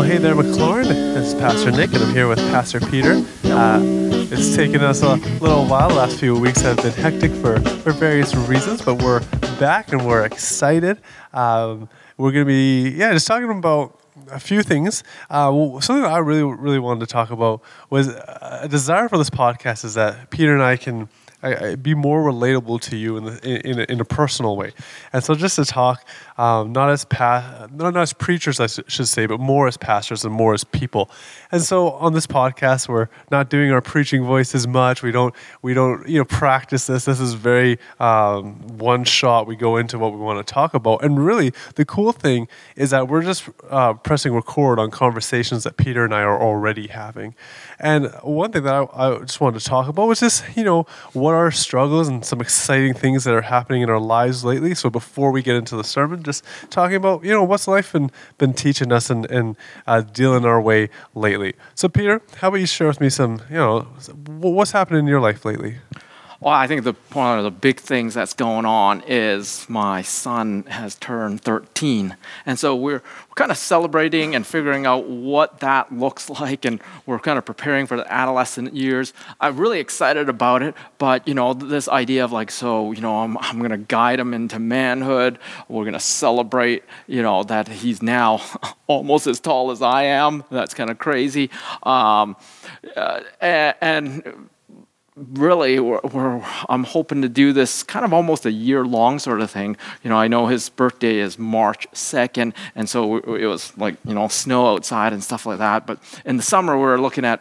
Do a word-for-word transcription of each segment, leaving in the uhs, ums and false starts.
hey there, McLaurin. This is Pastor Nick, and I'm here with Pastor Peter. Uh, it's taken us a little while. The last few weeks have been hectic for, for various reasons, but we're back and we're excited. Um, we're going to be, yeah, just talking about a few things. Uh, well, something that I really, really wanted to talk about was a desire for this podcast is that Peter and I can I, I be more relatable to you in, the, in, in, a, in a personal way. And so just to talk, um, not as pa- not as preachers, I should say, but more as pastors and more as people. And so on this podcast, we're not doing our preaching voice as much. We don't we don't you know practice this. This is very um, one shot. We go into what we want to talk about. And really, the cool thing is that we're just uh, pressing record on conversations that Peter and I are already having. And one thing that I, I just wanted to talk about was just, you know, what are our struggles and some exciting things that are happening in our lives lately. So before we get into the sermon, just talking about, you know, what's life been, been teaching us and, and uh, dealing our way lately. So Peter, how about you share with me some, you know, what's happening in your life lately? Well, I think the one of the big things that's going on is my son has turned thirteen. And so we're, we're kind of celebrating and figuring out what that looks like, and we're kind of preparing for the adolescent years. I'm really excited about it, but, you know, this idea of like, so, you know, I'm, I'm going to guide him into manhood. We're going to celebrate, you know, that he's now almost as tall as I am. That's kind of crazy. Um, uh, and... and Really, we're, we're, I'm hoping to do this kind of almost a year-long sort of thing. You know, I know his birthday is March second, and so it was like, you know, snow outside and stuff like that. But in the summer, we're looking at,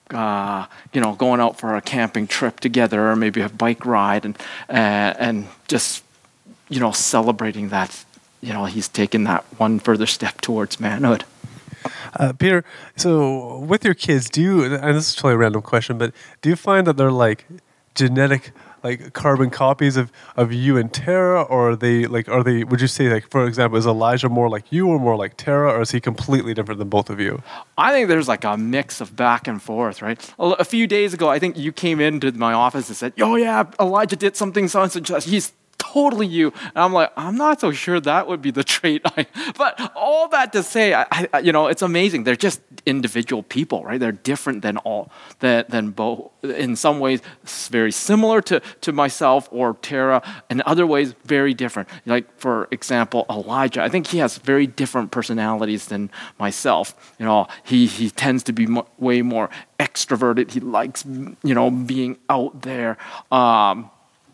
uh, you know, going out for a camping trip together, or maybe a bike ride, and uh, and just, you know, celebrating that, you know, he's taken that one further step towards manhood. Uh, Peter, so with your kids, do you, and this is totally a random question, but do you find that they're like genetic, like carbon copies of, of you and Tara, or are they like, are they, would you say, like, for example, is Elijah more like you or more like Tara, or is he completely different than both of you? I think there's like a mix of back and forth, right? A, a few days ago, I think you came into my office and said, oh yeah, Elijah did something, so and so, he's totally you. And I'm like, I'm not so sure that would be the trait. I, but all that to say, I, I, you know, it's amazing. They're just individual people, right? They're different than all, than, than both. In some ways, very similar to, to myself or Tara. In other ways, very different. Like, for example, Elijah. I think he has very different personalities than myself. You know, he, he tends to be mo- way more extroverted. He likes, you know, being out there. Um,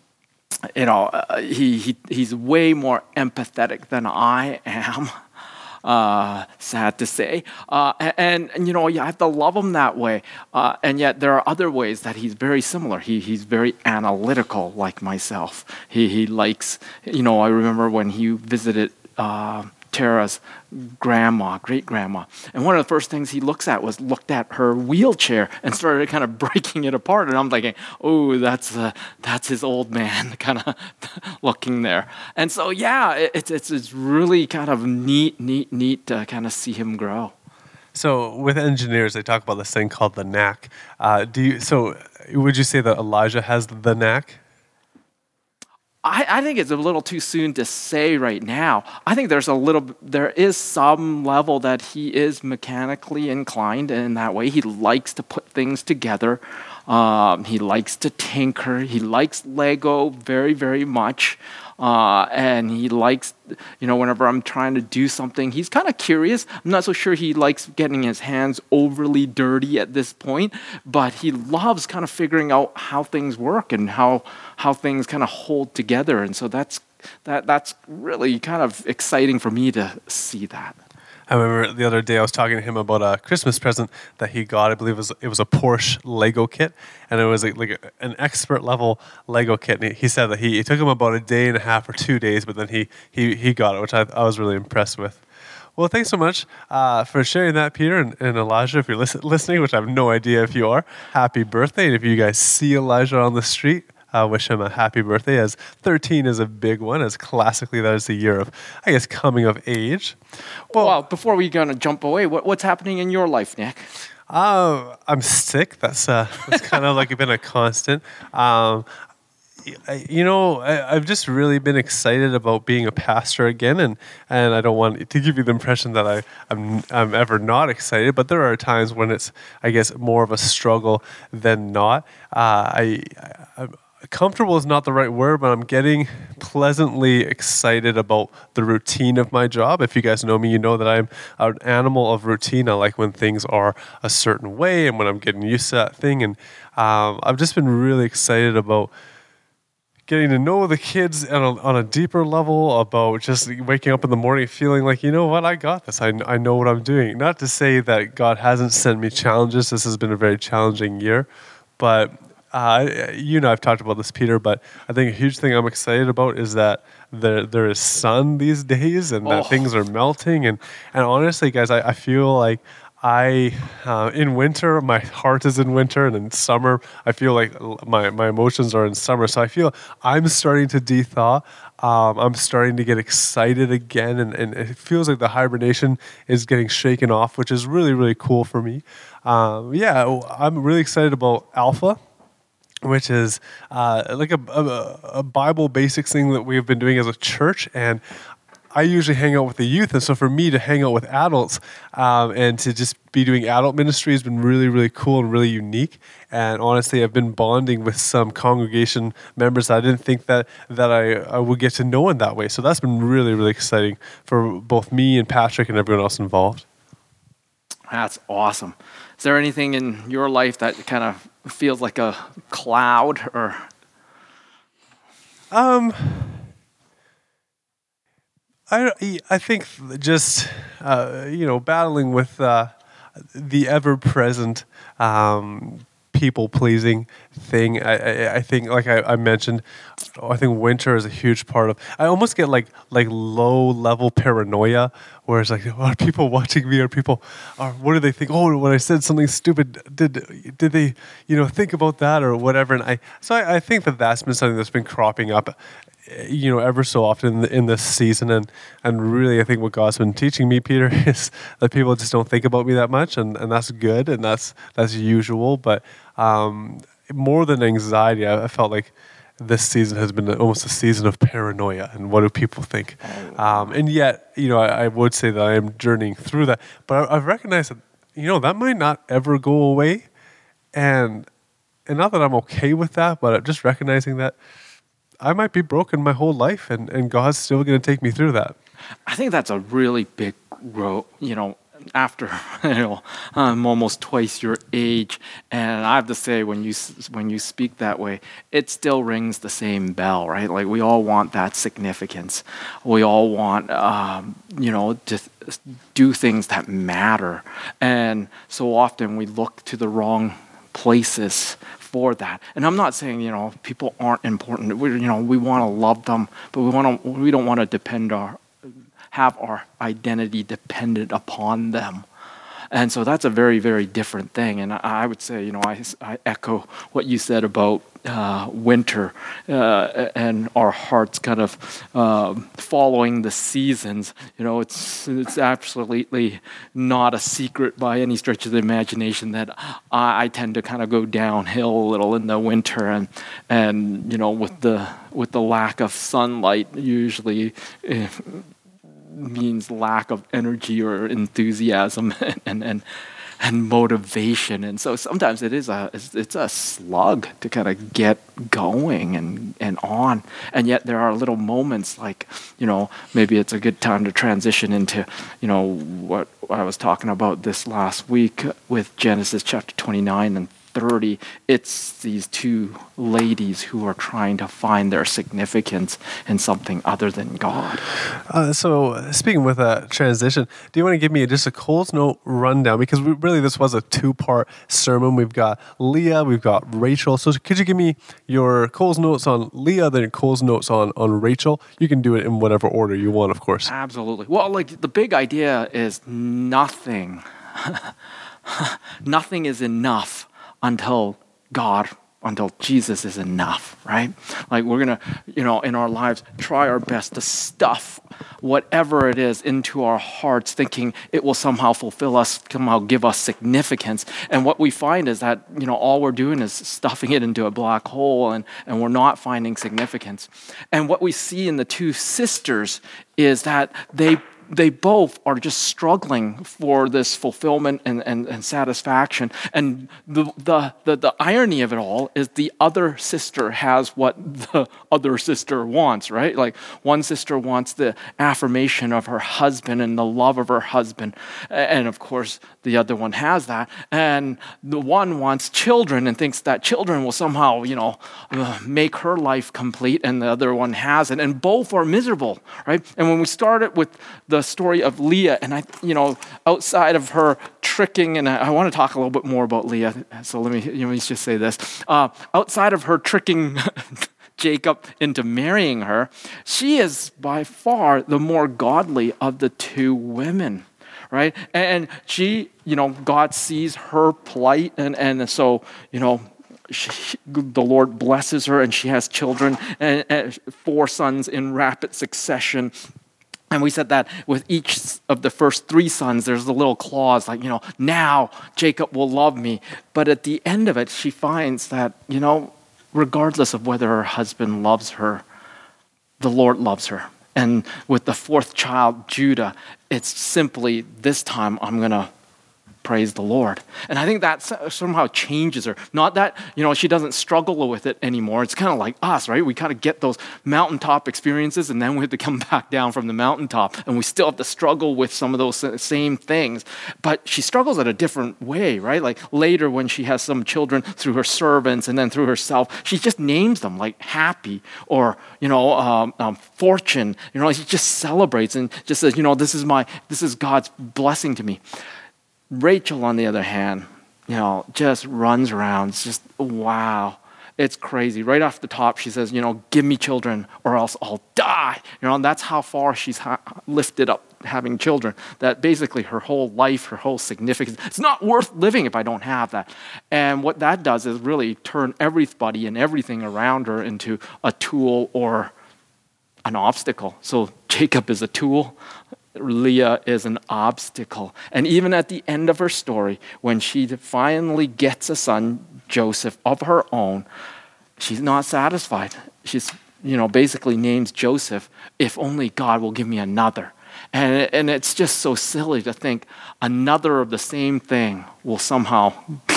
You know, uh, he, he he's way more empathetic than I am, uh, sad to say. Uh, and, and, you know, you have to love him that way. Uh, and yet there are other ways that he's very similar. He He's very analytical like myself. He, he likes, you know, I remember when he visited uh, Tara's grandma, great-grandma. And one of the first things he looks at was looked at her wheelchair and started kind of breaking it apart. And I'm thinking, oh, that's uh, that's his old man kind of looking there. And so, yeah, it's, it's it's really kind of neat, neat, neat to kind of see him grow. So with engineers, they talk about this thing called the knack. Uh, do you? So would you say that Elijah has the knack? I, I think it's a little too soon to say right now. I think there's a little, there is some level that he is mechanically inclined in that way. He likes to put things together. Um, he likes to tinker. He likes Lego very, very much. Uh, and he likes, you know, whenever I'm trying to do something, he's kind of curious. I'm not so sure he likes getting his hands overly dirty at this point, but he loves kind of figuring out how things work and how how things kind of hold together. And so that's that that's really kind of exciting for me to see that. I remember the other day I was talking to him about a Christmas present that he got. I believe it was, it was a Porsche Lego kit, and it was like, like a, an expert level Lego kit. And he, he said that he it took him about a day and a half or two days, but then he he, he got it, which I, I was really impressed with. Well, thanks so much uh, for sharing that, Peter and, and Elijah. If you're listen, listening, which I have no idea if you are, happy birthday. And if you guys see Elijah on the street, Uh, wish him a happy birthday, as thirteen is a big one, as classically that is the year of, I guess, coming of age. Well, well before we gonna jump away, what, what's happening in your life, Nick? Uh, I'm sick. That's uh, that's kind of like been a constant. Um, I, you know, I, I've just really been excited about being a pastor again, and, and I don't want to give you the impression that I, I'm I'm ever not excited, but there are times when it's, I guess, more of a struggle than not. Uh, I, I Comfortable is not the right word, but I'm getting pleasantly excited about the routine of my job. If you guys know me, you know that I'm an animal of routine. I like when things are a certain way and when I'm getting used to that thing, and um, I've just been really excited about getting to know the kids on a, on a deeper level, about just waking up in the morning feeling like, you know what, I got this. I, I know what I'm doing. Not to say that God hasn't sent me challenges. This has been a very challenging year. But uh, you know, I've talked about this, Peter, but I think a huge thing I'm excited about is that there there is sun these days and that Oh. things are melting. And, and honestly, guys, I, I feel like I, uh, in winter, my heart is in winter, and in summer, I feel like my, my emotions are in summer. So I feel I'm starting to de-thaw. Um, I'm starting to get excited again, and, and it feels like the hibernation is getting shaken off, which is really, really cool for me. Um, yeah, I'm really excited about Alpha, which is uh, like a, a, a Bible basics thing that we've been doing as a church. And I usually hang out with the youth, and so for me to hang out with adults um, and to just be doing adult ministry has been really, really cool and really unique. And honestly, I've been bonding with some congregation members that I didn't think that that I, I would get to know in that way. So that's been really, really exciting for both me and Patrick and everyone else involved. That's awesome. Is there anything in your life that kind of feels like a cloud or? Um. I, I think just, uh, you know, battling with uh, the ever-present um, people-pleasing thing. I, I, I think, like I, I mentioned, I think winter is a huge part of. I almost get like like low-level paranoia, where it's like, are people watching me? Are people, are what do they think? Oh, when I said something stupid, did did they, you know, think about that or whatever? And I, so I, I think that that's been something that's been cropping up, you know, ever so often in, the, in this season. And, and really, I think what God's been teaching me, Peter, is that people just don't think about me that much, and, and that's good, and that's that's usual. But um, more than anxiety, I, I felt like this season has been almost a season of paranoia, and what do people think? Um, and yet, you know, I, I would say that I am journeying through that, but I, I've recognized that, you know, that might not ever go away. And, and not that I'm okay with that, but just recognizing that I might be broken my whole life, and, and God's still going to take me through that. I think that's a really big road, you know, after, you know, I'm almost twice your age. And I have to say, when you, when you speak that way, it still rings the same bell, right? Like, we all want that significance. We all want, um, you know, to do things that matter. And so often we look to the wrong places for that. And I'm not saying, you know, people aren't important. We, you know, we want to love them, but we want to, we don't want to depend our, have our identity dependent upon them. And so that's a very, very different thing. And I, I would say, you know, I, I echo what you said about uh, winter uh, and our hearts kind of uh, following the seasons. You know, it's it's absolutely not a secret by any stretch of the imagination that I, I tend to kind of go downhill a little in the winter, and and you know, with the with the lack of sunlight, usually. Uh, means lack of energy or enthusiasm and and and motivation. And so sometimes it is a it's, it's a slug to kind of get going and and on. And yet there are little moments like, you know, maybe it's a good time to transition into, you know, what I was talking about this last week with Genesis chapter twenty-nine and thirty. It's these two ladies who are trying to find their significance in something other than God. Uh, so, speaking with a transition, do you want to give me just a Coles Note rundown? Because we, really, this was a two-part sermon. We've got Leah, we've got Rachel. So, could you give me your Coles Notes on Leah, then your Coles Notes on, on Rachel? You can do it in whatever order you want, of course. Absolutely. Well, like, the big idea is nothing, nothing is enough until God until Jesus is enough, right? Like we're going to, you know, in our lives, try our best to stuff whatever it is into our hearts, thinking it will somehow fulfill us, somehow give us significance. And what we find is that, you know, all we're doing is stuffing it into a black hole, and, and we're not finding significance. And what we see in the two sisters is that they they both are just struggling for this fulfillment and, and, and satisfaction. And the, the, the, the irony of it all is the other sister has what the other sister wants, right? Like one sister wants the affirmation of her husband and the love of her husband. And of course, the other one has that. And the one wants children and thinks that children will somehow, you know, uh, make her life complete, and the other one hasn't. And both are miserable, right? And when we started with the story of Leah, and I, you know, outside of her tricking, and I, I want to talk a little bit more about Leah, so let me, you know, let me just say this. Uh, outside of her tricking Jacob into marrying her, she is by far the more godly of the two women, right? And she, you know, God sees her plight, and, and so, you know, She, the Lord blesses her, and she has children, and, and four sons in rapid succession. And we said that with each of the first three sons, there's a little clause like, you know, now Jacob will love me. But at the end of it, she finds that, you know, regardless of whether her husband loves her, the Lord loves her. And with the fourth child, Judah, it's simply, this time I'm going to praise the Lord. And I think that somehow changes her. Not that, you know, she doesn't struggle with it anymore. It's kind of like us, right? We kind of get those mountaintop experiences, and then we have to come back down from the mountaintop, and we still have to struggle with some of those same things. But she struggles in a different way, right? Like later when she has some children through her servants and then through herself, she just names them like happy or, you know, um, um, fortune. You know, she just celebrates and just says, you know, this is my, this is God's blessing to me. Rachel, on the other hand, you know, just runs around. It's just, wow, it's crazy. Right off the top, she says, you know, give me children or else I'll die. You know, and that's how far she's ha- lifted up having children. That basically her whole life, her whole significance, it's not worth living if I don't have that. And what that does is really turn everybody and everything around her into a tool or an obstacle. So Jacob is a tool. Leah is an obstacle. And even at the end of her story, when she finally gets a son, Joseph, of her own, she's not satisfied. She's, you know, basically names Joseph, if only God will give me another. And, and it's just so silly to think another of the same thing will somehow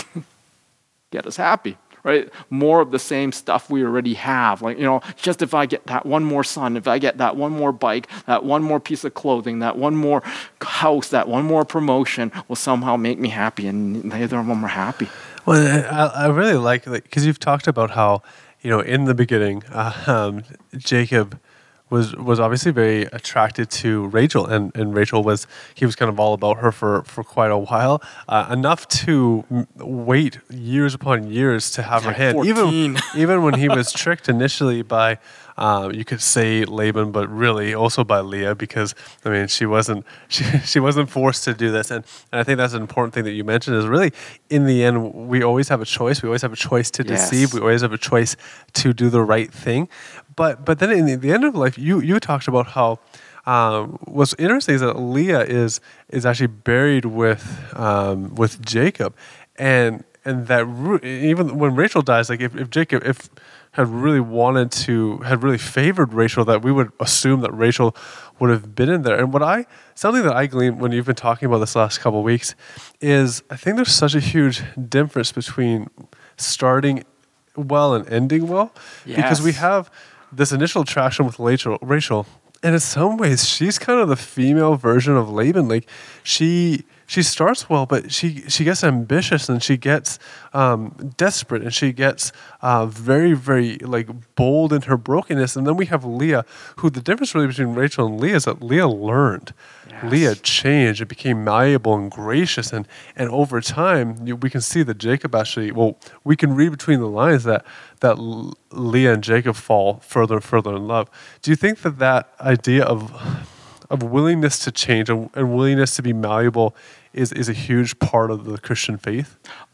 get us happy. Right? More of the same stuff we already have. Like, you know, just if I get that one more son, if I get that one more bike, that one more piece of clothing, that one more house, that one more promotion will somehow make me happy. And neither of them are happy. Well, I, I really like, because you've talked about how, you know, in the beginning, uh, um, Jacob was was obviously very attracted to Rachel, and, and Rachel was, he was kind of all about her for, for quite a while, uh, enough to m- wait years upon years to have Like her hand. fourteen. Even even when he was tricked initially by, uh, you could say Laban, but really also by Leah, because I mean she wasn't she she wasn't forced to do this, and, and I think that's an important thing that you mentioned is really in the end we always have a choice. We always have a choice to Yes. deceive. We always have a choice to do the right thing. But but then in the, the end of life, you you talked about how um, what's interesting is that Leah is is actually buried with um, with Jacob, and and that ru- even when Rachel dies, like if, if Jacob if had really wanted to had really favored Rachel, that we would assume that Rachel would have been in there. And what I something that I gleaned when you've been talking about this last couple of weeks is I think there's such a huge difference between starting well and ending well, because we Yes. have this initial attraction with Rachel, Rachel, and in some ways, she's kind of the female version of Laban. Like she, she starts well, but she she gets ambitious and she gets um, desperate and she gets uh, very very like bold in her brokenness. And then we have Leah, who the difference really between Rachel and Leah is that Leah learned. Yes. Leah changed and became malleable and gracious, and and over time you, we can see that Jacob actually, well, we can read between the lines that that L- Leah and Jacob fall further and further in love. Do you think that that idea of of willingness to change and, and willingness to be malleable is is a huge part of the Christian faith?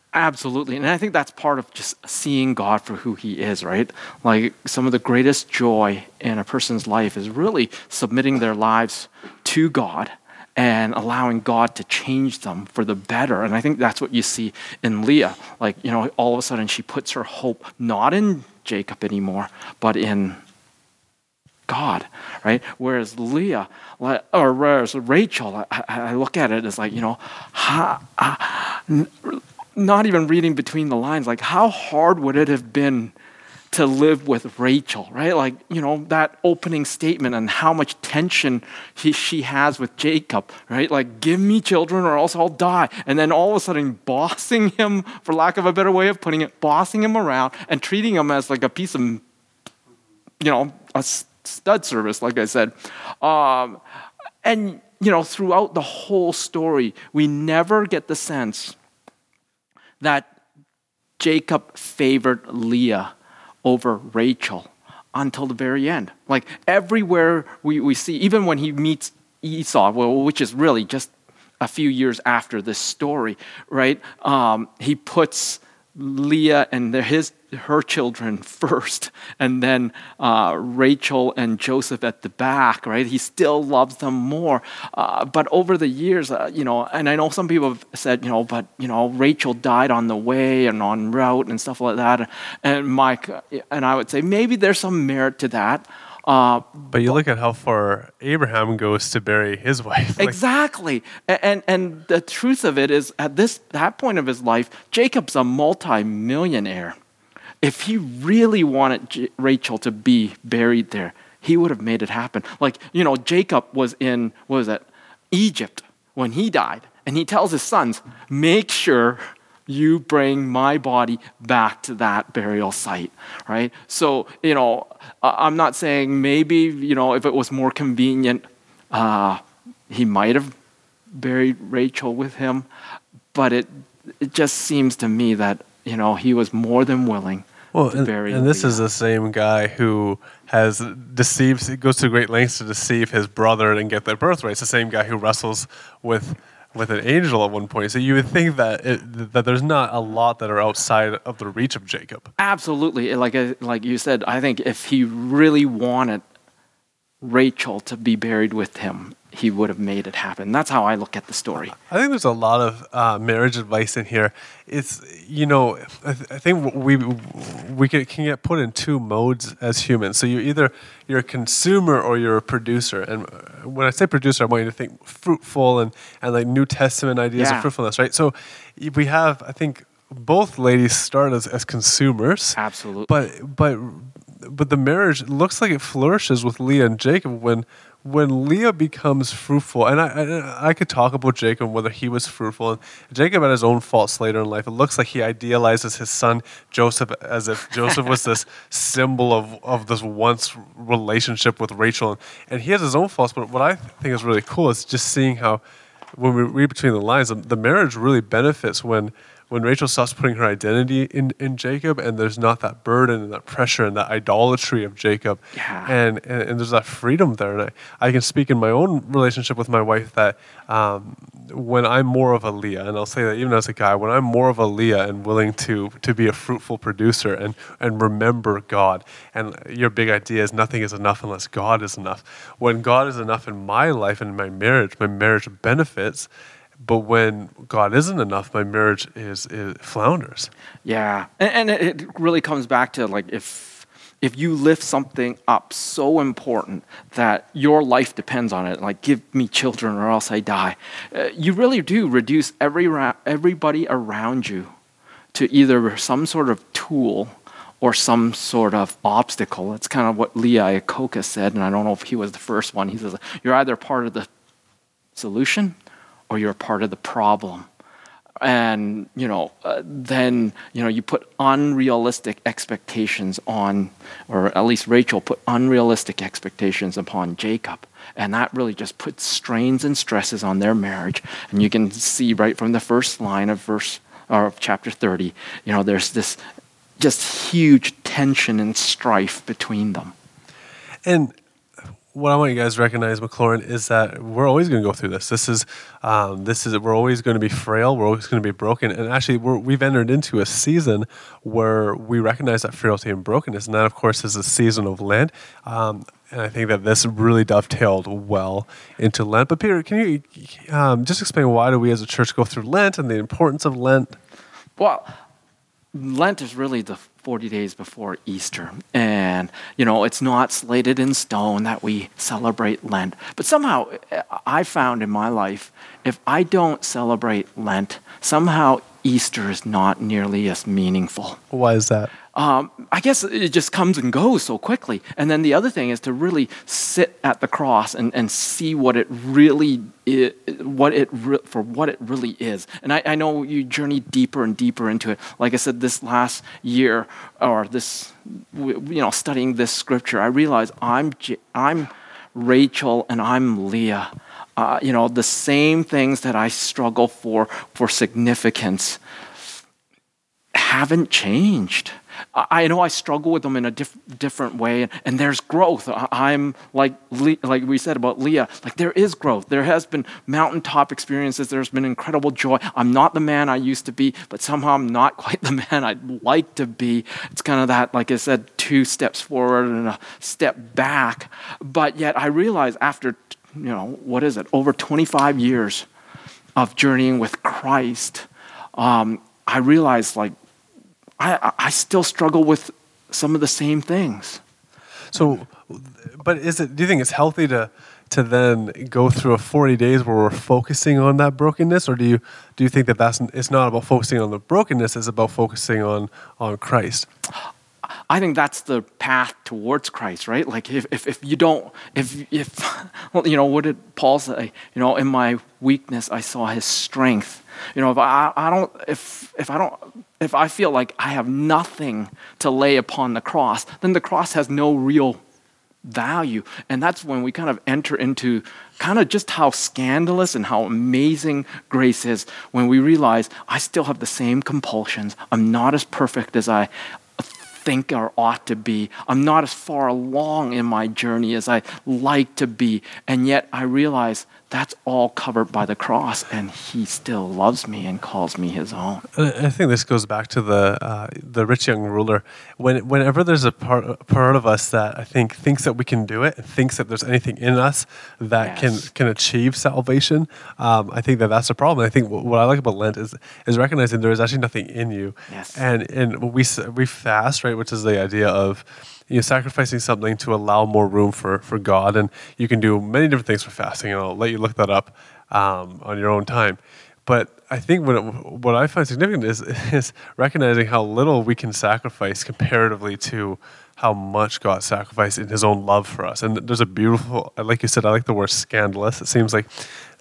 Absolutely. And I think that's part of just seeing God for who he is, right? Like some of the greatest joy in a person's life is really submitting their lives to God and allowing God to change them for the better. And I think that's what you see in Leah. Like, you know, all of a sudden she puts her hope not in Jacob anymore, but in God, right? Whereas Leah, or whereas Rachel, I, I look at it as like, you know, ha, ah, not even reading between the lines, like how hard would it have been to live with Rachel, right? Like, you know, that opening statement and how much tension he, she has with Jacob, right? Like, give me children or else I'll die. And then all of a sudden bossing him, for lack of a better way of putting it, bossing him around and treating him as like a piece of, you know, a stud service, like I said. Um, and, you know, throughout the whole story, we never get the sense that Jacob favored Leah over Rachel until the very end. Like everywhere we, we see, even when he meets Esau, well, which is really just a few years after this story, right? Um, he puts Leah and the, his her children first, and then uh, Rachel and Joseph at the back, right? He still loves them more. Uh, but over the years, uh, you know, and I know some people have said, you know, but, you know, Rachel died on the way and en route and stuff like that. And Mike, and I would say maybe there's some merit to that. Uh, but you look at how far Abraham goes to bury his wife. Like, exactly. And, and and the truth of it is, at this that point of his life, Jacob's a multi-millionaire. If he really wanted J- Rachel to be buried there, he would have made it happen. Like, you know, Jacob was in, what was it, Egypt when he died. And he tells his sons, make sure you bring my body back to that burial site, right? So, you know, I'm not saying maybe, you know, if it was more convenient, uh, he might have buried Rachel with him. But it it just seems to me that, you know, he was more than willing well, to and, bury and this Leah. is the same guy who has deceived, he goes to great lengths to deceive his brother and get their birthright. It's the same guy who wrestles with with an angel at one point. So you would think that it, that there's not a lot that are outside of the reach of Jacob. Absolutely. Like, like you said, I think if he really wanted Rachel to be buried with him, he would have made it happen. That's how I look at the story. I think there's a lot of uh, marriage advice in here. It's, you know, I, th- I think we we can, can get put in two modes as humans. So you're either you're a consumer or you're a producer. And when I say producer, I want you to think fruitful and, and like New Testament ideas Yeah. of fruitfulness, right? So we have, I think, both ladies start as, as consumers. Absolutely. But but but the marriage looks like it flourishes with Leah and Jacob when when Leah becomes fruitful. And I, I I could talk about Jacob, whether he was fruitful. And Jacob had his own faults later in life. It looks like he idealizes his son Joseph as if Joseph was this symbol of, of this once relationship with Rachel. And, and he has his own faults. But what I think is really cool is just seeing how, when we read between the lines, the, the marriage really benefits when when Rachel stops putting her identity in, in Jacob, and there's not that burden and that pressure and that idolatry of Jacob. Yeah. And, and and there's that freedom there. And I, I can speak in my own relationship with my wife that um, when I'm more of a Leah, and I'll say that even as a guy, when I'm more of a Leah and willing to to be a fruitful producer and, and remember God, and your big idea is nothing is enough unless God is enough. When God is enough in my life and in my marriage, my marriage benefits. But when God isn't enough, my marriage is, is flounders. Yeah, and, and it really comes back to like if if you lift something up so important that your life depends on it, like give me children or else I die, uh, you really do reduce every ra- everybody around you to either some sort of tool or some sort of obstacle. It's kind of what Lee Iacocca said, and I don't know if he was the first one. He says, you're either part of the solution or you're part of the problem. And, you know, uh, then, you know, you put unrealistic expectations on, or at least Rachel put unrealistic expectations upon Jacob. And that really just puts strains and stresses on their marriage. And you can see right from the first line of verse, or of chapter thirty, you know, there's this just huge tension and strife between them. And what I want you guys to recognize, McLaurin, is that we're always going to go through this. This is, um, this is, we're always going to be frail. We're always going to be broken. And actually, we're, we've entered into a season where we recognize that frailty and brokenness. And that, of course, is a season of Lent. Um, and I think that this really dovetailed well into Lent. But Peter, can you um, just explain why do we as a church go through Lent and the importance of Lent? Well, Lent is really the forty days before Easter. And, you know, it's not slated in stone that we celebrate Lent. But somehow, I found in my life, if I don't celebrate Lent, somehow Easter is not nearly as meaningful. Why is that? Um, I guess it just comes and goes so quickly. And then the other thing is to really sit at the cross and, and see what it really is, what it re- for what it really is. And I, I know you journey deeper and deeper into it. Like I said, this last year or this, you know, studying this scripture, I realized I'm J- I'm Rachel and I'm Leah. Uh, you know, the same things that I struggle for for significance haven't changed. I know I struggle with them in a diff- different way, and, and there's growth. I, I'm like Le- like we said about Leah, like there is growth. There has been mountaintop experiences. There's been incredible joy. I'm not the man I used to be, but somehow I'm not quite the man I'd like to be. It's kind of that, like I said, two steps forward and a step back. But yet I realize after, you know, what is it, over twenty-five years of journeying with Christ, um, I realize like, I, I still struggle with some of the same things. So, but is it? Do you think it's healthy to to then go through a forty days where we're focusing on that brokenness, or do you do you think that that's it's not about focusing on the brokenness; it's about focusing on on Christ? I think that's the path towards Christ, right? Like if if, if you don't, if if well, you know, what did Paul say? You know, in my weakness, I saw His strength. You know, if I I don't if if I don't. If I feel like I have nothing to lay upon the cross, then the cross has no real value. And that's when we kind of enter into kind of just how scandalous and how amazing grace is when we realize I still have the same compulsions. I'm not as perfect as I think or ought to be. I'm not as far along in my journey as I like to be. And yet I realize that's all covered by the cross, and He still loves me and calls me His own. I think this goes back to the uh, the rich young ruler. When whenever there's a part a part of us that I think thinks that we can do it, thinks that there's anything in us that yes. can can achieve salvation, um, I think that that's a problem. I think what I like about Lent is is recognizing there is actually nothing in you, yes. and and we we fast, right, which is the idea of, you know, sacrificing something to allow more room for, for God. And you can do many different things for fasting, and I'll let you look that up um, on your own time. But I think what, it, what I find significant is, is recognizing how little we can sacrifice comparatively to how much God sacrificed in His own love for us. And there's a beautiful, like you said, I like the word scandalous. It seems like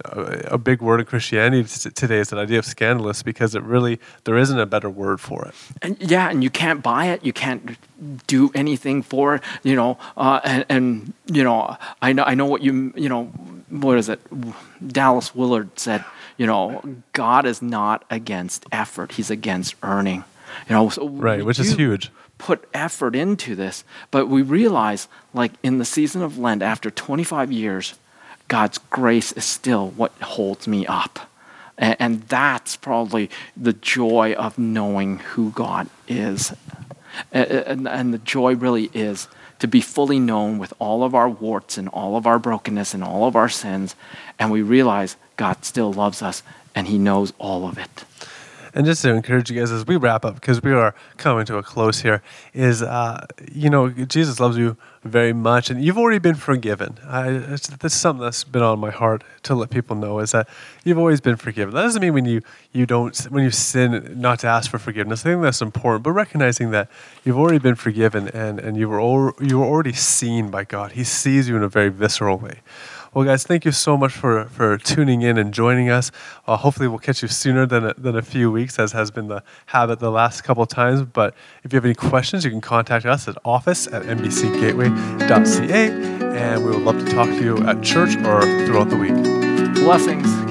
a, a big word in Christianity today is that idea of scandalous, because it really, there isn't a better word for it. And yeah, and you can't buy it. You can't do anything for it, you know, uh, and, and, you know, I know, I know what you, you know, what is it? Dallas Willard said, you know, God is not against effort. He's against earning, you know. So right, which is huge. Put effort into this, but we realize, like in the season of Lent, after twenty-five years, God's grace is still what holds me up. And, and that's probably the joy of knowing who God is. And, and, and the joy really is to be fully known with all of our warts and all of our brokenness and all of our sins, and we realize God still loves us and He knows all of it. And just to encourage you guys as we wrap up, because we are coming to a close here, is, uh, you know, Jesus loves you very much, and you've already been forgiven. I, it's, this is something that's been on my heart to let people know, is that you've always been forgiven. That doesn't mean when you, you don't, when you sin, not to ask for forgiveness. I think that's important, but recognizing that you've already been forgiven, and, and you were al- you were already seen by God. He sees you in a very visceral way. Well, guys, thank you so much for, for tuning in and joining us. Uh, hopefully, we'll catch you sooner than a, than a few weeks, as has been the habit the last couple of times. But if you have any questions, you can contact us at office at n b c gateway dot c a, and we would love to talk to you at church or throughout the week. Blessings.